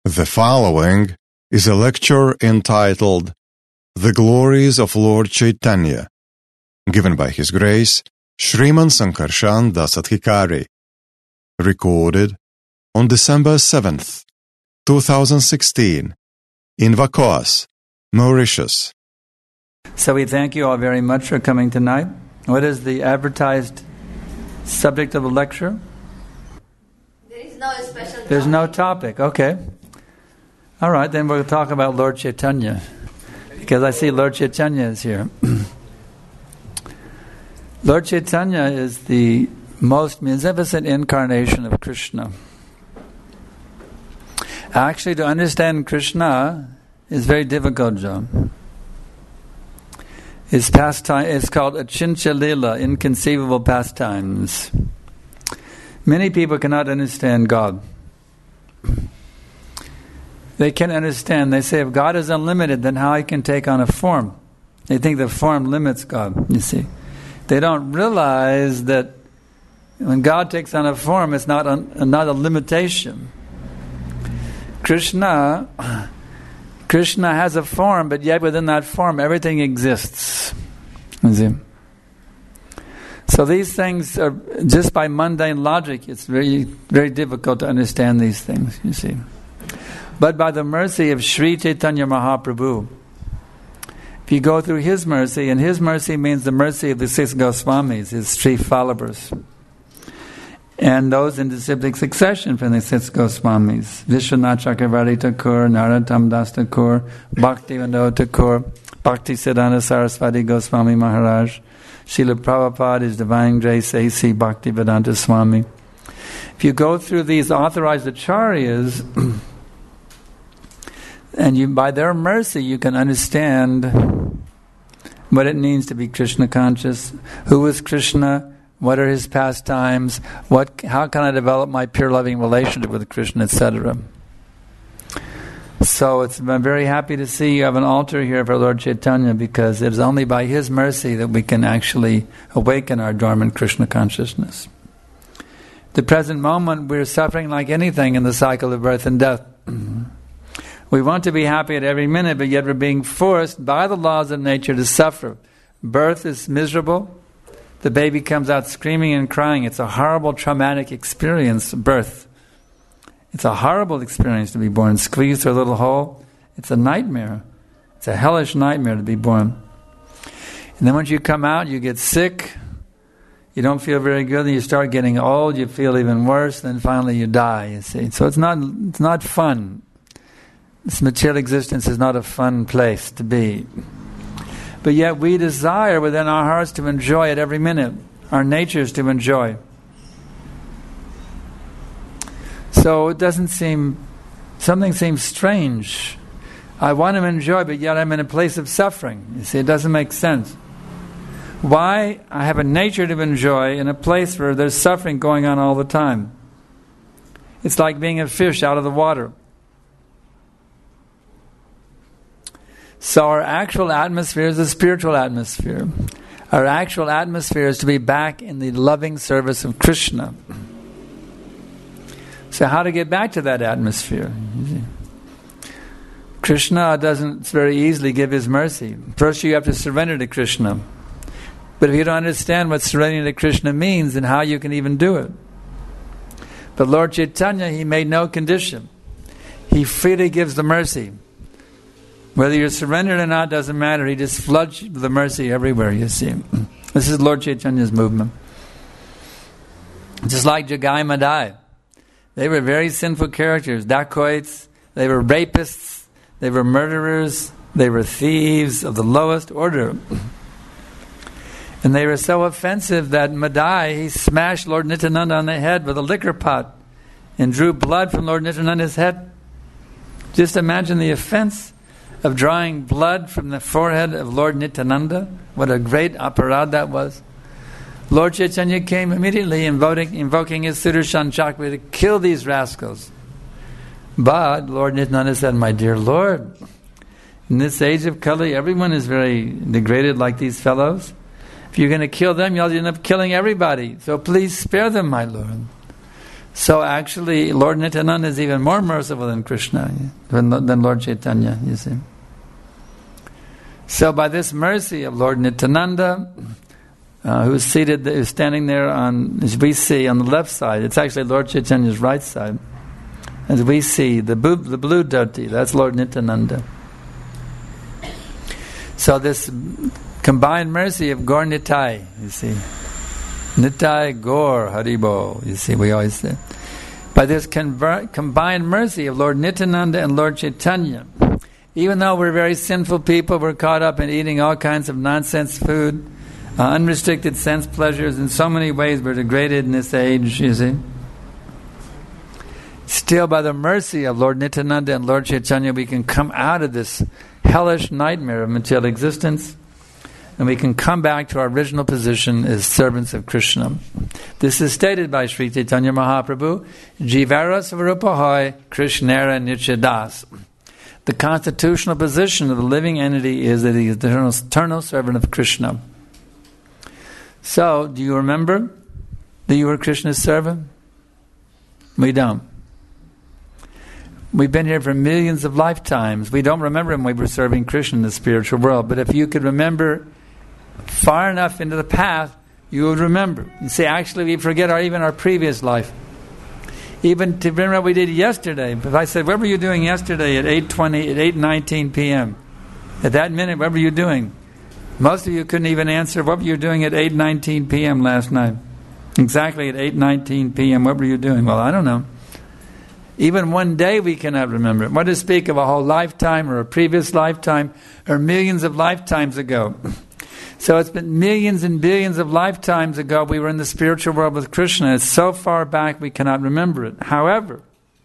The following is a lecture entitled The Glories of Lord Chaitanya, given by His Grace Sriman Sankarshan Dasadhikari, recorded on December 7th, 2016, in Vacoas, Mauritius. So we thank you all very much for coming tonight. What is the advertised subject of the lecture? There is no special topic. There's no topic, okay. All right, then we'll talk about Lord Chaitanya, because I see Lord Chaitanya is here. Lord Chaitanya is the most magnificent incarnation of Krishna. Actually, to understand Krishna is very difficult, John. His pastime is called Achintya Lila, inconceivable pastimes. Many people cannot understand God. They can't understand. They say if God is unlimited, then how He can take on a form? They think the form limits God, you see. They don't realize that when God takes on a form, it's not a limitation. Krishna has a form, but yet within that form, everything exists. You see? So these things are, just by mundane logic, it's very, very difficult to understand these things, you see. But by the mercy of Sri Chaitanya Mahaprabhu, if you go through His mercy, and His mercy means the mercy of the six Goswamis, His three followers, and those in disciplic succession from the six Goswamis, Vishwanath Chakravarti Thakur, Narottam Das Thakur, Bhaktivinoda Thakur, Bhaktisiddhanta Saraswati Goswami Maharaj, Srila Prabhupada, His Divine Grace A.C. Bhaktivedanta Swami. If you go through these authorized acharyas, and by their mercy you can understand what it means to be Krishna conscious, who is Krishna, what are His pastimes, how can I develop my pure loving relationship with Krishna, etc. So I'm very happy to see you have an altar here for Lord Chaitanya, because it is only by His mercy that we can actually awaken our dormant Krishna consciousness. The present moment we're suffering like anything in the cycle of birth and death. We want to be happy at every minute, but yet we're being forced by the laws of nature to suffer. Birth is miserable. The baby comes out screaming and crying. It's a horrible, traumatic experience, birth. It's a horrible experience to be born, squeezed through a little hole. It's a nightmare. It's a hellish nightmare to be born. And then once you come out, you get sick. You don't feel very good. Then you start getting old. You feel even worse. Then finally you die, you see. So it's not fun. This material existence is not a fun place to be. But yet we desire within our hearts to enjoy it every minute. Our nature is to enjoy. So it something seems strange. I want to enjoy, but yet I'm in a place of suffering. You see, it doesn't make sense. Why? I have a nature to enjoy in a place where there's suffering going on all the time. It's like being a fish out of the water. So our actual atmosphere is a spiritual atmosphere. Our actual atmosphere is to be back in the loving service of Krishna. So how to get back to that atmosphere? Krishna doesn't very easily give His mercy. First you have to surrender to Krishna. But if you don't understand what surrendering to Krishna means, then how you can even do it? But Lord Chaitanya, He made no condition. He freely gives the mercy. Whether you're surrendered or not doesn't matter. He just floods the mercy everywhere, you see. This is Lord Chaitanya's movement. Just like Jagai Madai. They were very sinful characters. Dacoits. They were rapists. They were murderers. They were thieves of the lowest order. And they were so offensive that Madai, he smashed Lord Nityananda on the head with a liquor pot and drew blood from Lord Nityananda's head. Just imagine the offense of drawing blood from the forehead of Lord Nityananda. What a great aparad that was. Lord Chaitanya came immediately invoking his Sudarshan Chakra to kill these rascals. But Lord Nityananda said, my dear Lord, in this age of Kali, everyone is very degraded like these fellows. If you're going to kill them, you'll end up killing everybody. So please spare them, my Lord. So actually, Lord Nityananda is even more merciful than Krishna, than Lord Chaitanya, you see. So by this mercy of Lord Nityananda, who's standing there as we see on the left side, it's actually Lord Chaitanya's right side. As we see, the blue dhoti, that's Lord Nityananda. So this combined mercy of Gaur Nitai, you see. Nitai Gaur Haribo, you see, we always say. By this combined mercy of Lord Nityananda and Lord Chaitanya, even though we're very sinful people, we're caught up in eating all kinds of nonsense food, unrestricted sense pleasures, in so many ways we're degraded in this age, you see. Still, by the mercy of Lord Nityananda and Lord Chaitanya, we can come out of this hellish nightmare of material existence, and we can come back to our original position as servants of Krishna. This is stated by Sri Chaitanya Mahaprabhu, Jivara Svarupahoy Krishnera Nityadas. The constitutional position of the living entity is that he is the eternal servant of Krishna. So, do you remember that you were Krishna's servant? We don't. We've been here for millions of lifetimes. We don't remember when we were serving Krishna in the spiritual world. But if you could remember far enough into the past, you would remember. You see, actually, we forget even our previous life. Even to remember what we did yesterday. If I said, what were you doing yesterday at 8:19 p.m.? At that minute, what were you doing? Most of you couldn't even answer, what were you doing at 8:19 p.m. last night? Exactly at 8:19 p.m., what were you doing? Well, I don't know. Even one day we cannot remember it. What to speak of a whole lifetime or a previous lifetime or millions of lifetimes ago. So it's been millions and billions of lifetimes ago we were in the spiritual world with Krishna. It's so far back we cannot remember it. However,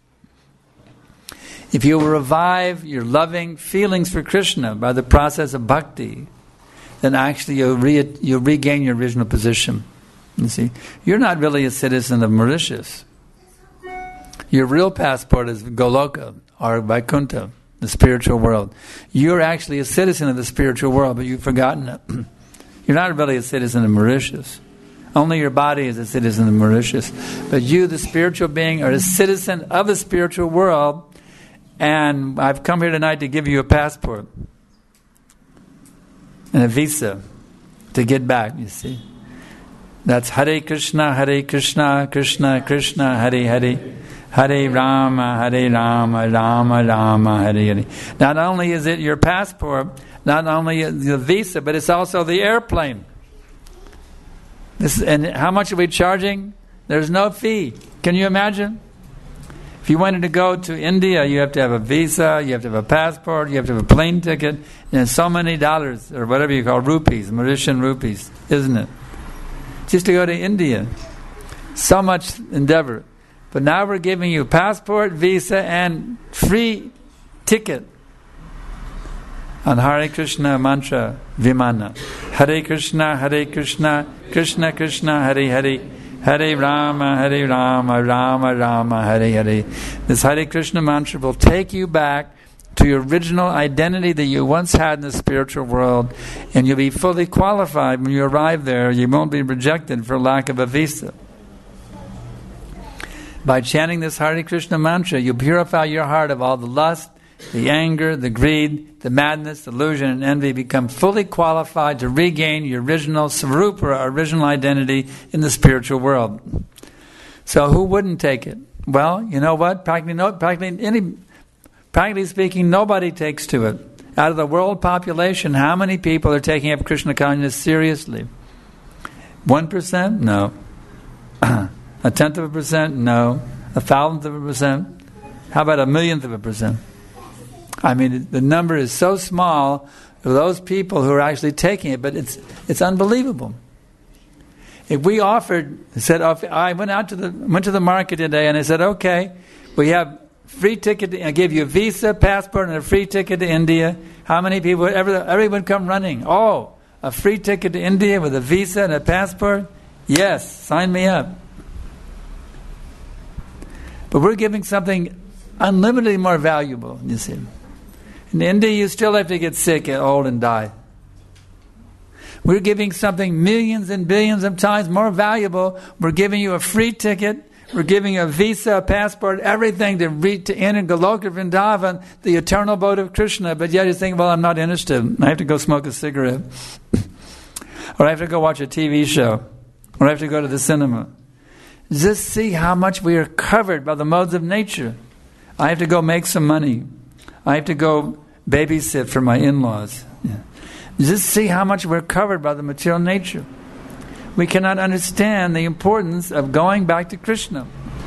if you revive your loving feelings for Krishna by the process of bhakti, then actually you'll regain your original position. You see, you're not really a citizen of Mauritius. Your real passport is Goloka or Vaikuntha, the spiritual world. You're actually a citizen of the spiritual world, but you've forgotten it. You're not really a citizen of Mauritius. Only your body is a citizen of Mauritius. But you, the spiritual being, are a citizen of the spiritual world, and I've come here tonight to give you a passport and a visa to get back, you see. That's Hare Krishna, Krishna Krishna, Hare Hare. Hare Rama, Rama Rama, Hare Hare. Not only is it your passport, not only the visa, but it's also the airplane. And how much are we charging? There's no fee. Can you imagine? If you wanted to go to India, you have to have a visa, you have to have a passport, you have to have a plane ticket, and so many dollars, or whatever you call rupees, Mauritian rupees, isn't it? Just to go to India. So much endeavor. But now we're giving you passport, visa, and free ticket on Hare Krishna mantra Vimana. Hare Krishna, Krishna Krishna, Hare Hare. Hare Rama, Rama Rama, Hare Hare. This Hare Krishna mantra will take you back to your original identity that you once had in the spiritual world, and you'll be fully qualified when you arrive there. You won't be rejected for lack of a visa. By chanting this Hare Krishna mantra, you purify your heart of all the lust, the anger, the greed, the madness, delusion, and envy. Become fully qualified to regain your original Svarupa, original identity in the spiritual world. So who wouldn't take it? Well, you know what? Practically speaking, nobody takes to it. Out of the world population, how many people are taking up Krishna consciousness seriously? 1%? No. 0.1%? No. 1,000%? How about 1,000,000%? I mean, the number is so small of those people who are actually taking it, but it's unbelievable. If we I went to the market today and I said, okay, we have free ticket. I give you a visa, passport, and a free ticket to India. How many people? Everyone come running. Oh, a free ticket to India with a visa and a passport? Yes, sign me up. But we're giving something unlimitedly more valuable, you see. In India, you still have to get sick, get old, and die. We're giving something millions and billions of times more valuable. We're giving you a free ticket We're giving you a visa, a passport, everything to enter Goloka Vrindavan, the eternal abode of Krishna. But yet you think, well, I'm not interested. I have to go smoke a cigarette. Or I have to go watch a TV show. Or I have to go to the cinema. Just see how much we are covered by the modes of nature. I have to go make some money. I have to go babysit for my in-laws. Yeah. Just see how much we're covered by the material nature. We cannot understand the importance of going back to Krishna.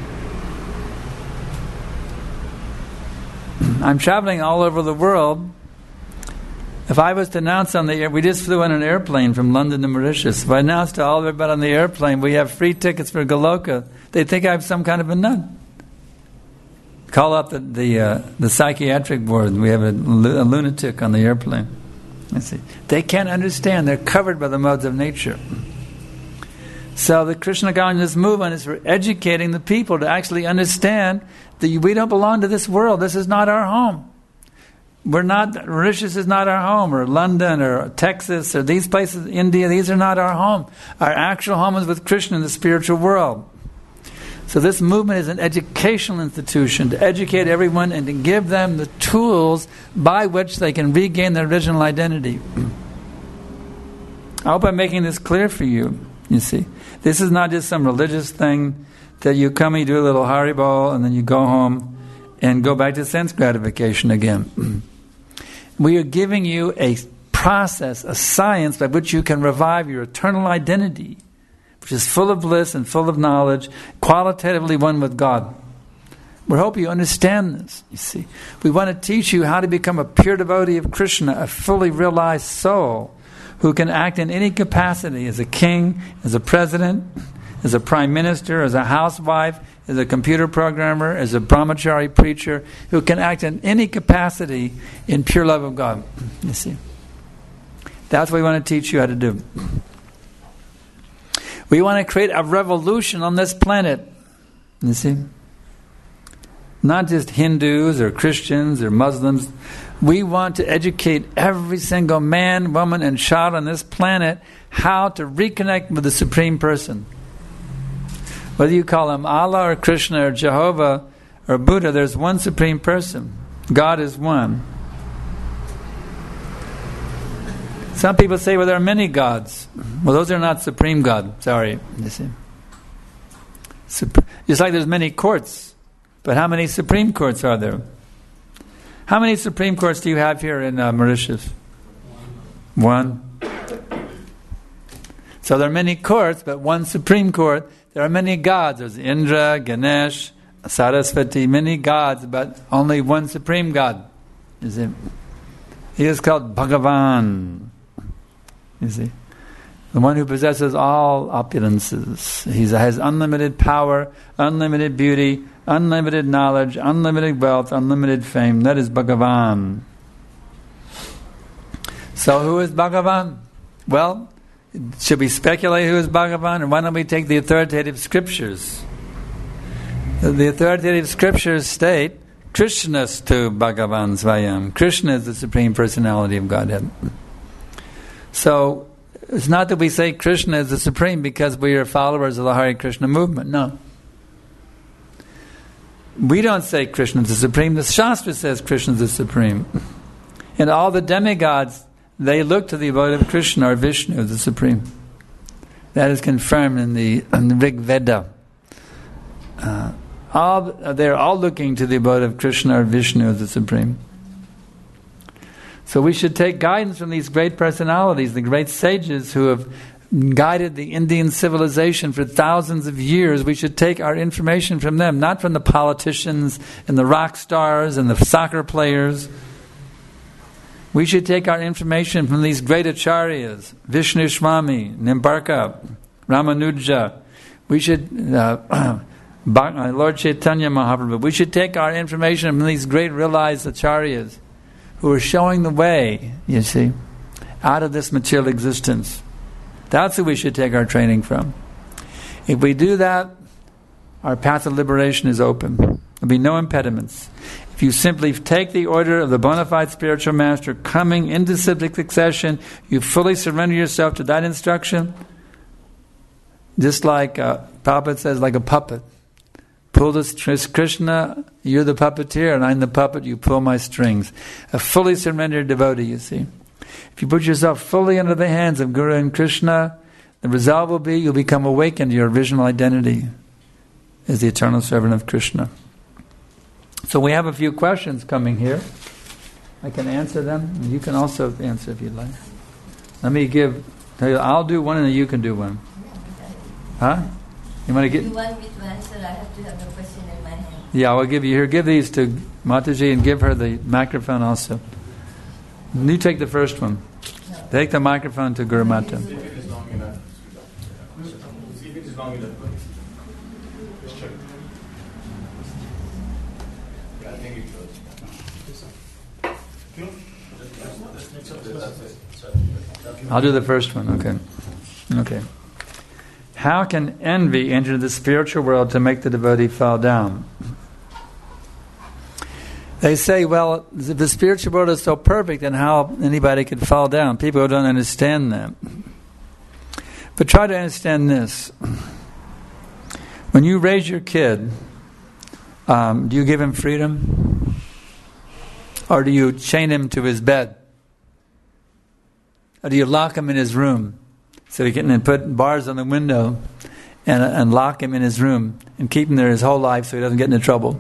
I'm traveling all over the world. If I was to announce on the air, we just flew in an airplane from London to Mauritius. If I announced to all everybody on the airplane, we have free tickets for Goloka, they'd think I'm some kind of a nut. Call up the psychiatric board. We have a lunatic on the airplane. I see. They can't understand. They're covered by the modes of nature. So the Krishna consciousness movement is for educating the people to actually understand that we don't belong to this world. This is not our home. We're not, Mauritius is not our home, or London, or Texas, or these places, India, these are not our home. Our actual home is with Krishna in the spiritual world. So this movement is an educational institution to educate everyone and to give them the tools by which they can regain their original identity. I hope I'm making this clear for you, you see. This is not just some religious thing that you come and you do a little Haribol and then you go home and go back to sense gratification again. We are giving you a process, a science by which you can revive your eternal identity, which is full of bliss and full of knowledge, qualitatively one with God. We hope you understand this, you see. We want to teach you how to become a pure devotee of Krishna, a fully realized soul who can act in any capacity as a king, as a president, as a prime minister, as a housewife, as a computer programmer, as a brahmachari preacher, who can act in any capacity in pure love of God. You see. That's what we want to teach you how to do. We want to create a revolution on this planet. You see. Not just Hindus or Christians or Muslims. We want to educate every single man, woman, and child on this planet how to reconnect with the Supreme Person. Whether you call him Allah or Krishna or Jehovah or Buddha, there's one Supreme Person. God is one. Some people say, well, there are many gods. Well, those are not Supreme God. Sorry. You see. Just like there's many courts. But how many Supreme Courts are there? How many Supreme Courts do you have here in Mauritius? One. So there are many courts, but one Supreme Court. There are many gods. There's Indra, Ganesh, Saraswati, many gods, but only one Supreme God. You see? He is called Bhagavan. You see? The one who possesses all opulences. He has unlimited power, unlimited beauty, unlimited knowledge, unlimited wealth, unlimited fame. That is Bhagavan. So who is Bhagavan? Well, should we speculate who is Bhagavan? Or why don't we take the authoritative scriptures? The authoritative scriptures state, Krishnastu Bhagavan Svayam. Krishna is the Supreme Personality of Godhead. So, it's not that we say Krishna is the Supreme because we are followers of the Hare Krishna movement. No. We don't say Krishna is the Supreme. The Shastra says Krishna is the Supreme. And all the demigods, they look to the abode of Krishna or Vishnu, the Supreme. That is confirmed in the Rig Veda. They're all looking to the abode of Krishna or Vishnu, the Supreme. So we should take guidance from these great personalities, the great sages who have guided the Indian civilization for thousands of years. We should take our information from them, not from the politicians and the rock stars and the soccer players. We should take our information from these great acharyas, Vishnu Swami, Nimbarka, Ramanuja. We should, Lord Chaitanya Mahaprabhu. We should take our information from these great realized acharyas who are showing the way, you see, out of this material existence. That's who we should take our training from. If we do that, our path of liberation is open. There'll be no impediments. If you simply take the order of the bona fide spiritual master coming into cyclic succession, you fully surrender yourself to that instruction, just like Prabhupada says, like a puppet. Pull the strings. Krishna, you're the puppeteer and I'm the puppet, you pull my strings. A fully surrendered devotee, you see. If you put yourself fully under the hands of Guru and Krishna, the result will be you'll become awakened to your original identity as the eternal servant of Krishna. So we have a few questions coming here. I can answer them. You can also answer if you'd like. Let me I'll do one and then you can do one. Huh? You want to get? You want me to answer? I have to have the question in my hand. Yeah, I'll give you here. Give these to Mataji and give her the microphone also. You take the first one. No. Take the microphone to Guru Mata. See if it is long enough. See if it is long enough. Just check. Yeah, I think it goes. I'll do the first one. Okay. How can envy enter the spiritual world to make the devotee fall down? They say, well, if the spiritual world is so perfect, then how anybody could fall down? People don't understand that. But try to understand this. When you raise your kid, do you give him freedom? Or do you chain him to his bed? Or do you lock him in his room? So he can put bars on the window and lock him in his room and keep him there his whole life so he doesn't get into trouble.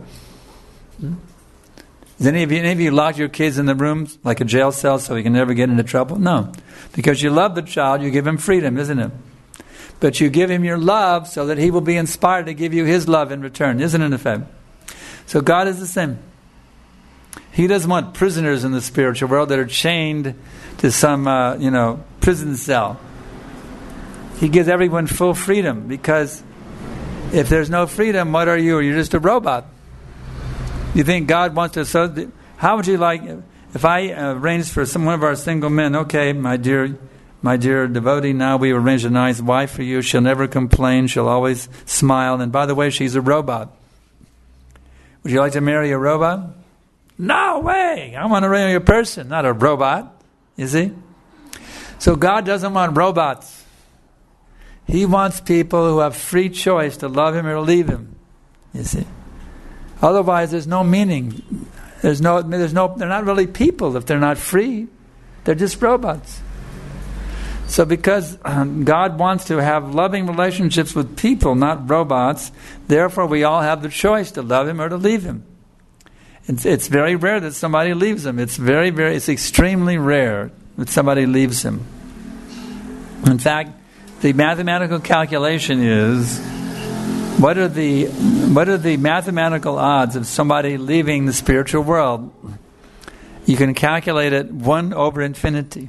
Does any of you lock your kids in the rooms like a jail cell so he can never get into trouble? No. Because you love the child, you give him freedom, isn't it? But you give him your love so that he will be inspired to give you his love in return, isn't it, in effect? So God is the same. He doesn't want prisoners in the spiritual world that are chained to some, prison cell. He gives everyone full freedom, because if there's no freedom, what are you? You're just a robot. You think God wants to... So how would you like... If I arranged for one of our single men, okay, my dear devotee, now we arrange a nice wife for you. She'll never complain. She'll always smile. And by the way, she's a robot. Would you like to marry a robot? No way! I want to marry a person, not a robot. You see? So God doesn't want robots. He wants people who have free choice to love Him or leave Him. You see? Otherwise, there's no meaning. They're not really people if they're not free. They're just robots. So because God wants to have loving relationships with people, not robots, therefore we all have the choice to love Him or to leave Him. It's very rare that somebody leaves Him. It's extremely rare that somebody leaves Him. In fact, the mathematical calculation is, what are the mathematical odds of somebody leaving the spiritual world? You can calculate it 1 over infinity.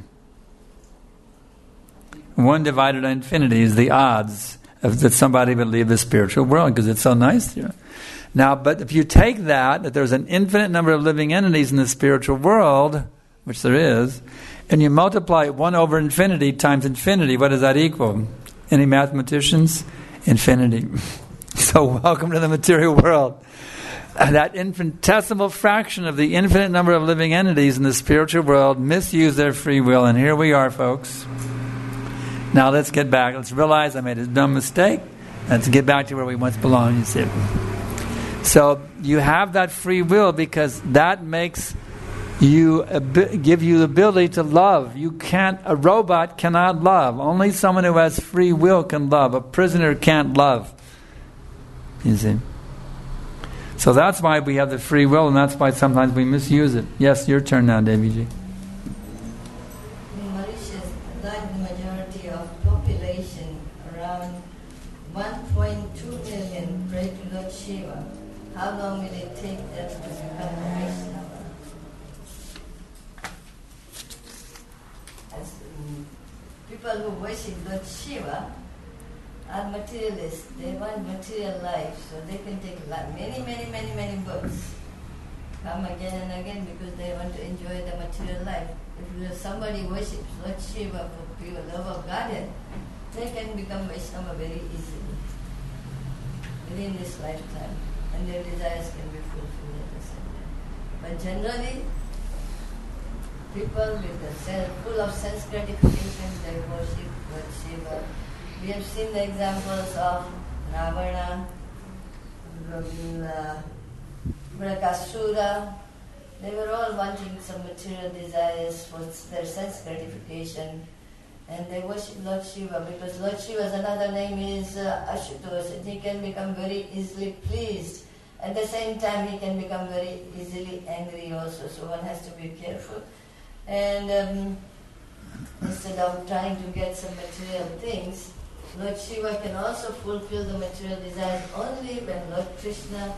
1 divided by infinity is the odds that somebody would leave the spiritual world, because it's so nice here. Now, but if you take that there's an infinite number of living entities in the spiritual world, which there is, and you multiply 1 over infinity times infinity, what does that equal? Any mathematicians? Infinity. So welcome to the material world. That infinitesimal fraction of the infinite number of living entities in the spiritual world misuse their free will, and here we are, folks. Now let's get back. Let's realize I made a dumb mistake. Let's get back to where we once belonged, you see. So you have that free will because that makes you give you the ability to love. A robot cannot love. Only someone who has free will can love. A prisoner can't love. You see. So that's why we have the free will, and that's why sometimes we misuse it. Yes, your turn now, Devi ji. In Mauritius, a large majority of population, around 1.2 million, pray to Lord Shiva. How long will it take them to become a Vaishnava? People who worship Lord Shiva are materialists. They want material life, so they can take many books, come again and again because they want to enjoy the material life. If somebody worships Lord Shiva for pure love of Godhead, they can become Vaishnava very easily within this lifetime, and their desires can be fulfilled at the same time. But generally, people full of sense gratification, they worship Lord Shiva. We have seen the examples of Ravana, Brakasura, they were all wanting some material desires for their sense gratification, and they worship Lord Shiva because Lord Shiva's another name is Ashutosh, and he can become very easily pleased. At the same time, he can become very easily angry also, so one has to be careful. And instead of trying to get some material things, Lord Shiva can also fulfill the material desires only when Lord Krishna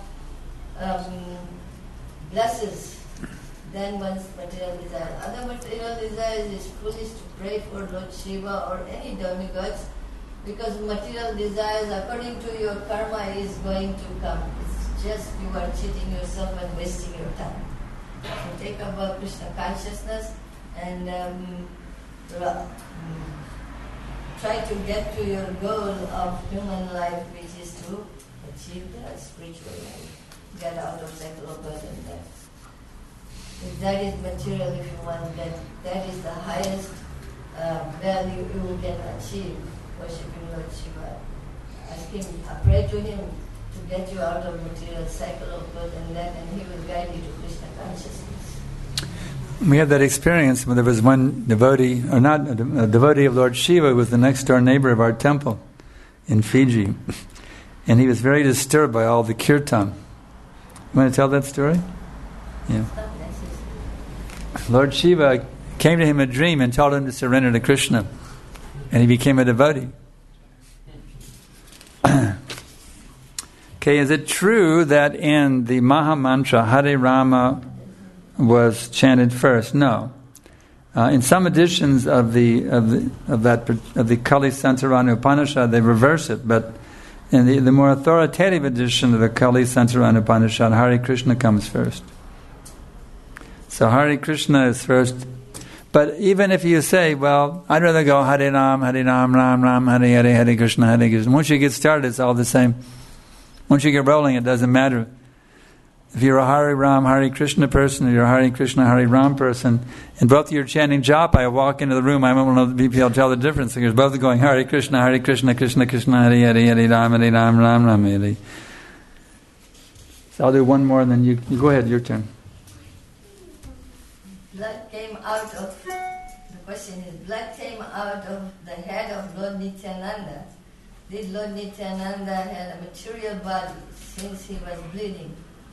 blesses. Then one's material desire. Other material desires is foolish to pray for Lord Shiva or any demigods, because material desires according to your karma is going to come. It's just you are cheating yourself and wasting your time. So take up Krishna consciousness and try to get to your goal of human life, which is to achieve the spiritual life. Get out of cycle of birth and death. If that is material, if you want that is the highest value you can achieve, worshipping Lord Shiva. Ask him, pray to him to get you out of material cycle of birth and death, and he will guide you to Krishna consciousness. We had that experience when there was one devotee, or not a devotee of Lord Shiva, who was the next door neighbor of our temple in Fiji. And he was very disturbed by all the kirtan. You want to tell that story? Yeah. Lord Shiva came to him in a dream and told him to surrender to Krishna. And he became a devotee. Okay, is it true that in the Maha Mantra, Hare Rama was chanted first? No. In some editions of the Kali Santarana Upanishad, they reverse it, but in the more authoritative edition of the Kali Santarana Upanishad, Hare Krishna comes first. So Hare Krishna is first. But even if you say, well, I'd rather go Hare Ram, Ram Ram, Hare Hare, Hare Krishna, Hare Krishna. Once you get started, it's all the same. Once you get rolling, it doesn't matter. If you're a Hare Ram, Hare Krishna person, or you're a Hare Krishna, Hare Ram person, and both of you are chanting japa, I walk into the room, I won't be able to tell the difference, because both are going Hare Krishna, Krishna Krishna, Hare Hare, Hare Ram, Ram Ram, Hare. So I'll do one more, and then you go ahead, your turn. Blood came out of, the question is, blood came out of the head of Lord Nityananda. Did Lord Nityananda have a material body since he was bleeding?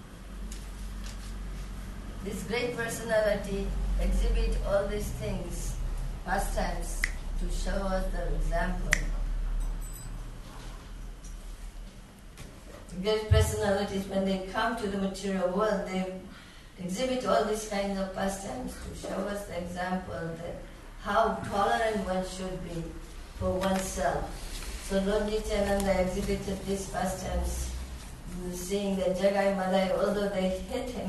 This great personality exhibit all these things, pastimes, to show us the example. Great personalities, when they come to the material world, they exhibit all these kinds of pastimes to show us the example that how tolerant one should be for oneself. So Lord Nityananda exhibited these pastimes, seeing that Jagai Madai, although they hit him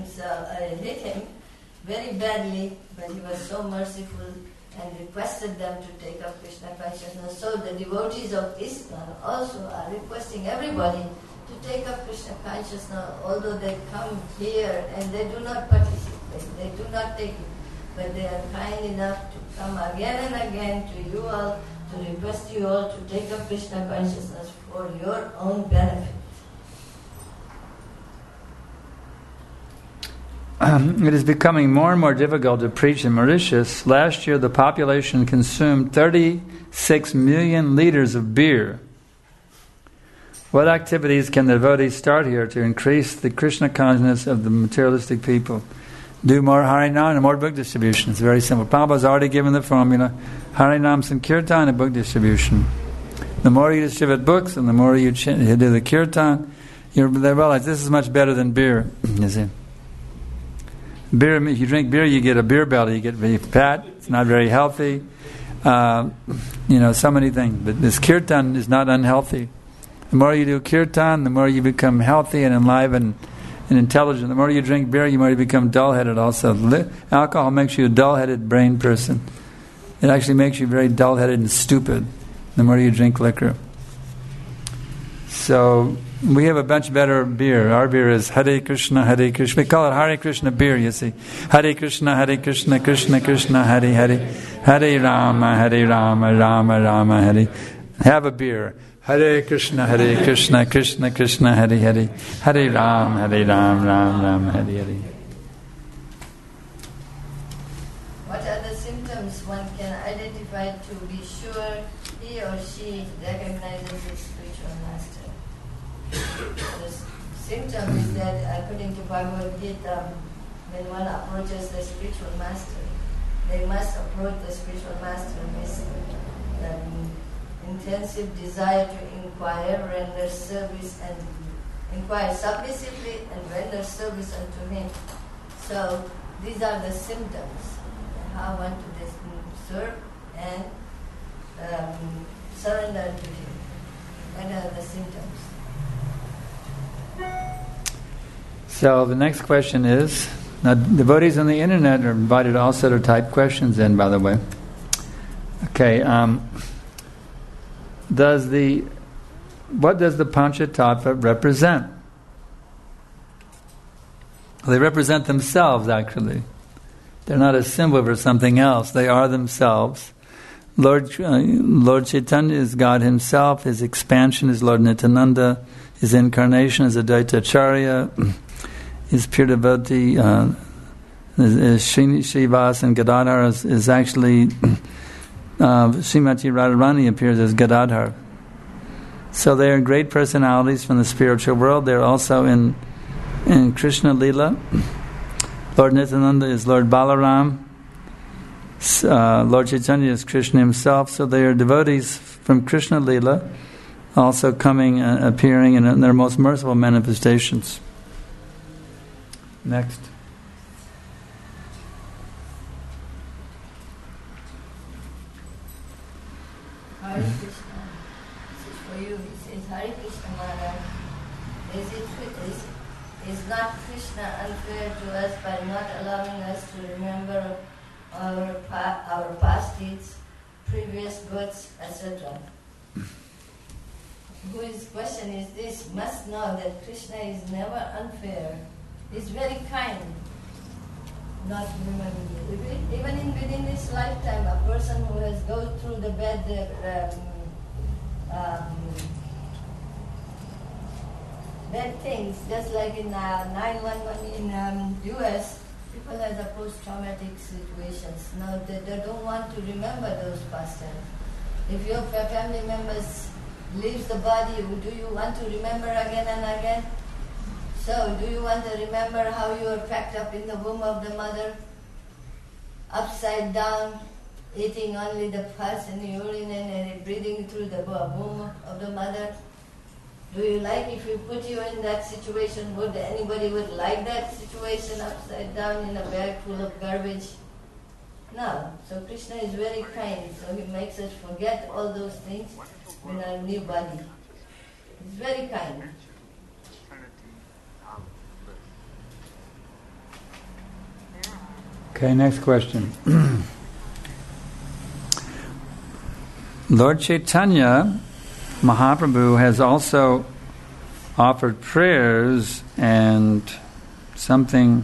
very badly, but he was so merciful and requested them to take up Krishna consciousness. So the devotees of ISKCON also are requesting everybody to take up Krishna consciousness, although they come here and they do not participate, they do not take it, but they are kind enough to come again and again to you all, to request you all to take up Krishna consciousness for your own benefit. It is becoming more and more difficult to preach in Mauritius. Last year, the population consumed 36 million liters of beer. What activities can the devotees start here to increase the Krishna consciousness of the materialistic people? Do more Harinam and more book distribution. It's very simple. Prabhupada's already given the formula. Harinam Sankirtan and book distribution. The more you distribute books and the more you do the kirtan, they realize this is much better than beer. You see. Beer, if you drink beer, you get a beer belly. You get very fat. It's not very healthy. So many things. But this kirtan is not unhealthy. The more you do kirtan, the more you become healthy and enlivened and intelligent. The more you drink beer, the more you become dull-headed also. Alcohol makes you a dull-headed brain person. It actually makes you very dull-headed and stupid the more you drink liquor. So we have a much better beer. Our beer is Hare Krishna, Hare Krishna. We call it Hare Krishna beer, you see. Hare Krishna, Krishna Krishna, Hare Hare. Hare Rama, Rama Rama, Hare. Have a beer. Hare Krishna, Krishna Krishna, Hare Hare, Hare Ram, Ram Ram, Hare Hare. What are the symptoms one can identify to be sure he or she recognizes his spiritual master? The symptom is that, according to Bhagavad Gita, when one approaches the spiritual master, they must approach the spiritual master with intensive desire to inquire, render service, and inquire submissively and render service unto him. So these are the symptoms. How one to serve and surrender to him. What are the symptoms? So the next question is, now devotees on the internet are invited also to type questions in, by the way. Okay, what does the Panchatattva represent? They represent themselves, actually. They're not a symbol for something else. They are themselves. Lord Chaitanya is God Himself. His expansion is Lord Nityananda. His incarnation is Advaita Acharya. His pure devotee, Srivas and Gadadhar is actually Srimati Radharani appears as Gadadhar. So they are great personalities from the spiritual world. They're also in Krishna Lila. Lord Nityananda is Lord Balaram. Lord Chaitanya is Krishna himself. So they are devotees from Krishna Lila, also coming, appearing in their most merciful manifestations. Next. Hare Krishna. This is for you. It says, Hare Krishna Maharaj. Is not Krishna unfair to us by not allowing us to remember our past deeds, previous births, etc.? Whose question is this must know that Krishna is never unfair. He's very kind. Not remembering. Even within this lifetime, a person who has gone through the bad things, just like in 9/11 in US, people have the post-traumatic situations. Now they don't want to remember those past times. If your family members leaves the body, do you want to remember again and again? So, do you want to remember how you were packed up in the womb of the mother, upside down, eating only the pus and urine and breathing through the womb of the mother? Do you like, if we put you in that situation, would anybody like that situation, upside down in a bag full of garbage? No. So Krishna is very kind, so He makes us forget all those things in our new body. He's very kind. Okay, next question. Lord Chaitanya Mahaprabhu has also offered prayers and something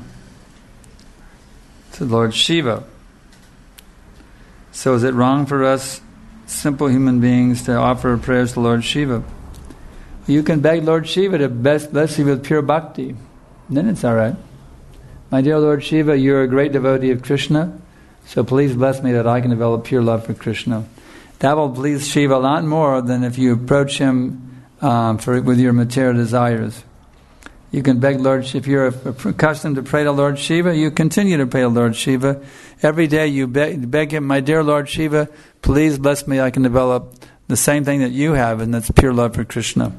to Lord Shiva. So is it wrong for us simple human beings to offer prayers to Lord Shiva? You can beg Lord Shiva to bless you with pure bhakti. Then it's all right. My dear Lord Shiva, you're a great devotee of Krishna, so please bless me that I can develop pure love for Krishna. That will please Shiva a lot more than if you approach him with your material desires. You can beg Lord Shiva. If you're accustomed to pray to Lord Shiva, you continue to pray to Lord Shiva. Every day you beg him, my dear Lord Shiva, please bless me, I can develop the same thing that you have, and that's pure love for Krishna.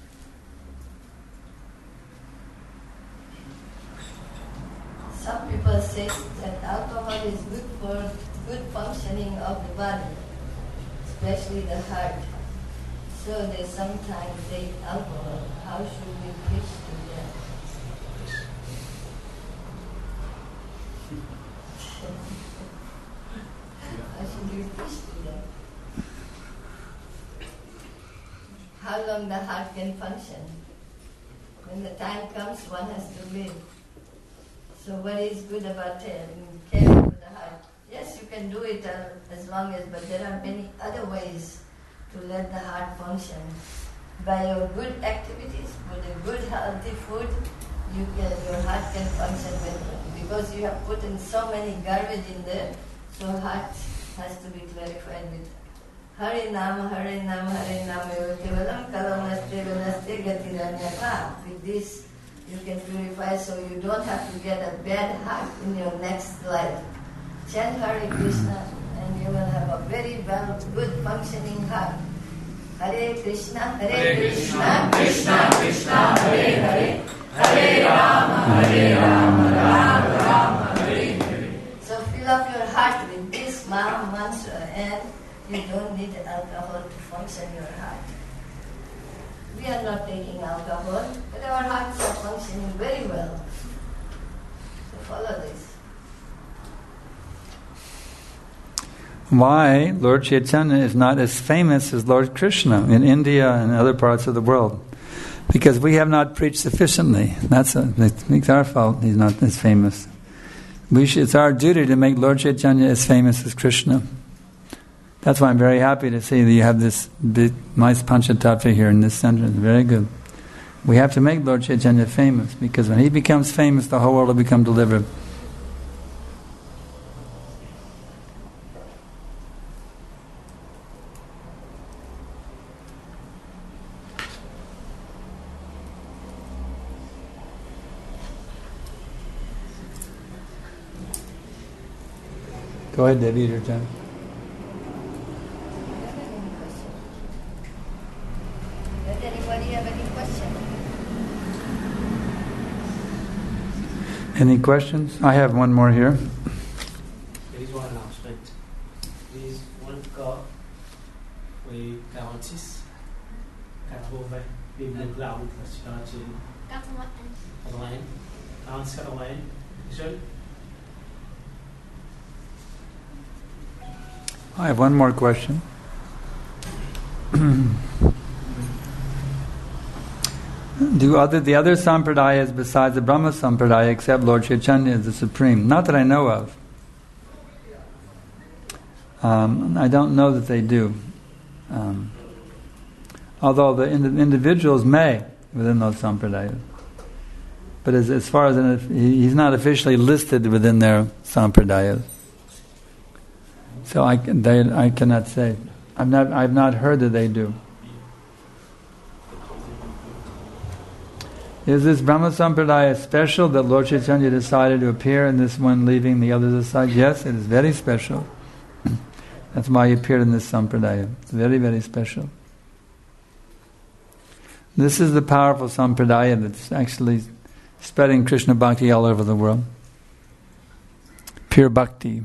Some people say that alcohol is good for good functioning of the body, especially the heart. So they sometimes take alcohol. How should we preach to them? How should we preach to them? How long the heart can function? When the time comes, one has to live. So what is good about caring for the heart? Yes, you can do it as long as, but there are many other ways to let the heart function. By your good activities, with a good healthy food, your heart can function better. Because you have put in so many garbage in there, so heart has to be clarified with Hari Nama, Hari Nama, Hari Nama, Kevalam Kalam Naste Vanaste Gatiranyaka. With this, you can purify so you don't have to get a bad heart in your next life. Chant Hare Krishna and you will have a very well, good functioning heart. Hare Krishna, Krishna Krishna, Hare Hare, Hare Rama, Rama Rama, Hare Hare. So fill up your heart with this Maha Mantra and you don't need alcohol to function your heart. We are not taking alcohol, but our hearts are functioning very well. So follow this. Why Lord Chaitanya is not as famous as Lord Krishna in India and other parts of the world? Because we have not preached sufficiently. It's our fault he's not as famous. It's our duty to make Lord Chaitanya as famous as Krishna. That's why I'm very happy to see that you have this big, nice Panchatattva here in this center. It's very good. We have to make Lord Chaitanya famous, because when he becomes famous, the whole world will become delivered. Go ahead, Devi, your turn. Does anybody have any question? Any questions? I have one more here. There is one announcement. Please, one car, we guarantees can over in the ground for online. Answer online. Sure. I have one more question. Do the other sampradayas besides the Brahma Sampradaya accept Lord Chaitanya as the Supreme? Not that I know of. I don't know that they do. Although the individuals may within those sampradayas. But as far as he's not officially listed within their sampradayas. So I cannot say. I've not heard that they do. Is this Brahma Sampradaya special that Lord Chaitanya decided to appear in this one, leaving the others aside? Yes, it is very special. That's why he appeared in this Sampradaya. It's very, very special. This is the powerful Sampradaya that's actually spreading Krishna Bhakti all over the world. Pure Bhakti.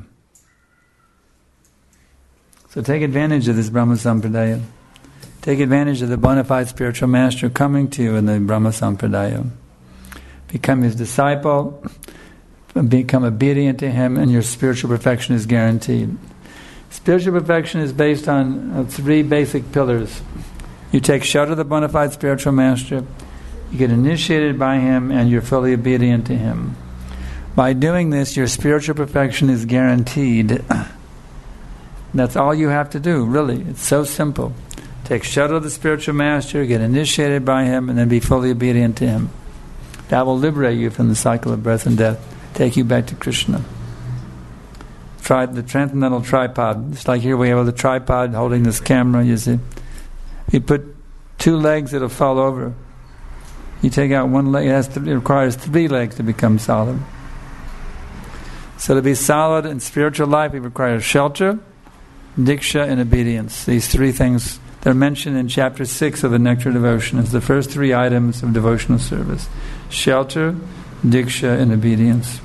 So take advantage of this Brahma Sampradaya. Take advantage of the bona fide spiritual master coming to you in the Brahma Sampradaya. Become his disciple, become obedient to him, and your spiritual perfection is guaranteed. Spiritual perfection is based on 3 basic pillars. You take shelter of the bona fide spiritual master, you get initiated by him, and you're fully obedient to him. By doing this, your spiritual perfection is guaranteed. That's all you have to do, really. It's so simple. Take shelter of the spiritual master, get initiated by him, and then be fully obedient to him. That will liberate you from the cycle of birth and death, take you back to Krishna. Try the transcendental tripod. It's like here we have the tripod holding this camera, you see. If you put 2 legs, it'll fall over. You take out 1 leg, it requires 3 legs to become solid. So to be solid in spiritual life, it requires shelter, diksha, and obedience. These 3 things, they're mentioned in chapter 6 of the Nectar Devotion as the first 3 items of devotional service. Shelter, diksha, and obedience.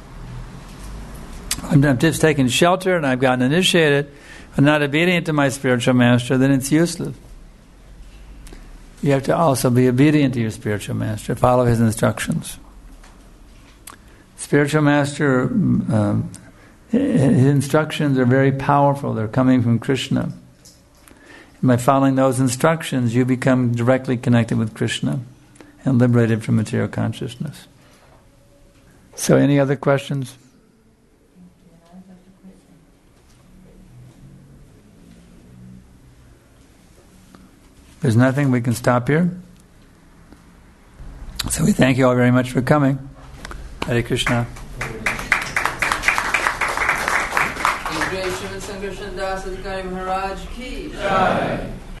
I'm just taking shelter and I've gotten initiated, but not obedient to my spiritual master, then it's useless. You have to also be obedient to your spiritual master, follow his instructions. Spiritual master, his instructions are very powerful. They're coming from Krishna. And by following those instructions, you become directly connected with Krishna and liberated from material consciousness. So, any other questions? there's nothing, we can stop here. So we thank you all very much for coming. Hare Krishna. Shriman Sankarshan Das Adhikari Maharaj ki Jai.